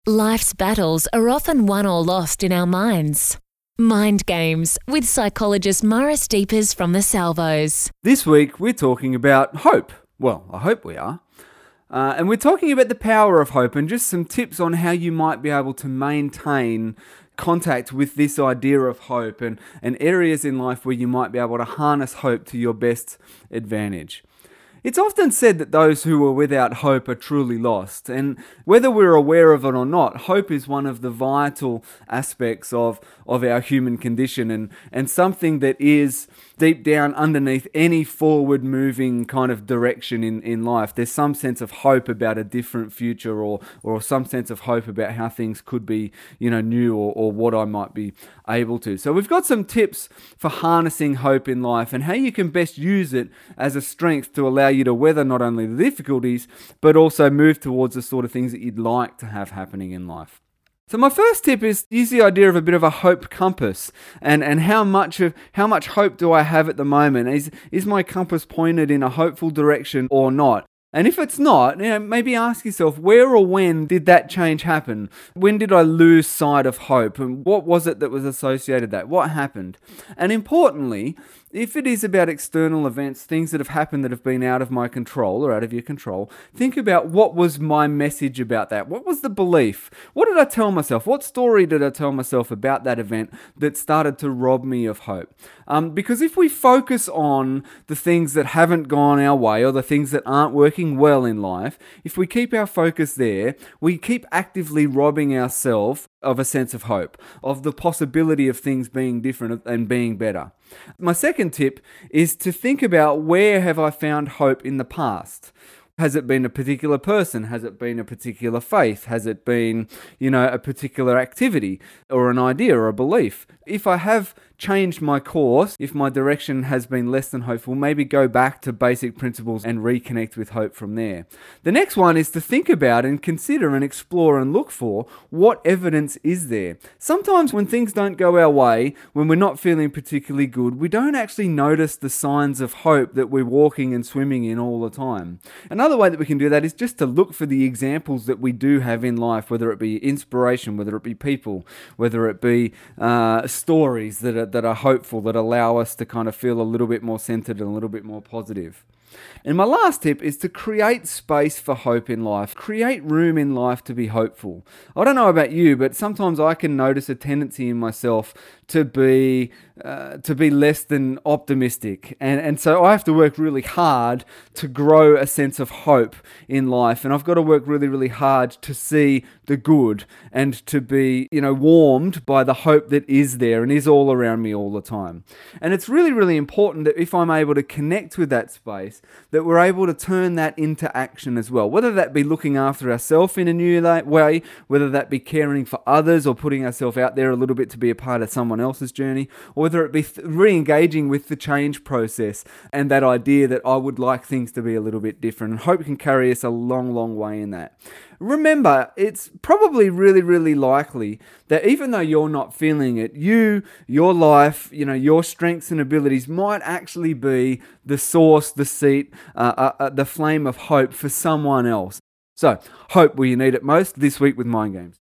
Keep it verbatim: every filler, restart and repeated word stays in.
Life's battles are often won or lost in our minds. Mind Games with psychologist Morris Deepers from the Salvos. This week we're talking about hope. Well, I hope we are. Uh, and we're talking about the power of hope and just some tips on how you might be able to maintain contact with this idea of hope and, and areas in life where you might be able to harness hope to your best advantage. It's often said that those who are without hope are truly lost, and whether we're aware of it or not, hope is one of the vital aspects of, of our human condition and, and something that is deep down underneath any forward-moving kind of direction in, in life. There's some sense of hope about a different future or or some sense of hope about how things could be, you know, new or, or what I might be able to. So we've got some tips for harnessing hope in life and how you can best use it as a strength to allow you to weather not only the difficulties, but also move towards the sort of things that you'd like to have happening in life. So my first tip is use the idea of a bit of a hope compass and, and how much of how much hope do I have at the moment? Is is my compass pointed in a hopeful direction or not? And if it's not, you know, maybe ask yourself, where or when did that change happen? When did I lose sight of hope? And what was it that was associated with that? What happened? And importantly, if it is about external events, things that have happened that have been out of my control or out of your control, think about what was my message about that? What was the belief? What did I tell myself? What story did I tell myself about that event that started to rob me of hope? Um, because if we focus on the things that haven't gone our way or the things that aren't working well in life, if we keep our focus there, we keep actively robbing ourselves of a sense of hope, of the possibility of things being different and being better. My second tip is to think about, where have I found hope in the past? Has it been a particular person? Has it been a particular faith? Has it been, you know, a particular activity or an idea or a belief? If I have changed my course, if my direction has been less than hopeful, maybe go back to basic principles and reconnect with hope from there. The next one is to think about and consider and explore and look for what evidence is there. Sometimes when things don't go our way, when we're not feeling particularly good, we don't actually notice the signs of hope that we're walking and swimming in all the time. Another way that we can do that is just to look for the examples that we do have in life, whether it be inspiration, whether it be people, whether it be uh, stories that are that are hopeful, that allow us to kind of feel a little bit more centered and a little bit more positive. And my last tip is to create space for hope in life. Create room in life to be hopeful. I don't know about you, but sometimes I can notice a tendency in myself to be uh, to be less than optimistic. And, and so I have to work really hard to grow a sense of hope in life. And I've got to work really, really hard to see the good and to be, you know, warmed by the hope that is there and is all around me all the time. And it's really, really important that if I'm able to connect with that space, that we're able to turn that into action as well. Whether that be looking after ourselves in a new way, whether that be caring for others or putting ourselves out there a little bit to be a part of someone else's journey, or whether it be th- re-engaging with the change process and that idea that I would like things to be a little bit different. And hope can carry us a long, long way in that. Remember, it's probably really, really likely that even though you're not feeling it, you, your life, you know, your strengths and abilities might actually be the source, the seat, uh, uh, uh, the flame of hope for someone else. So, hope where you need it most this week with Mind Games.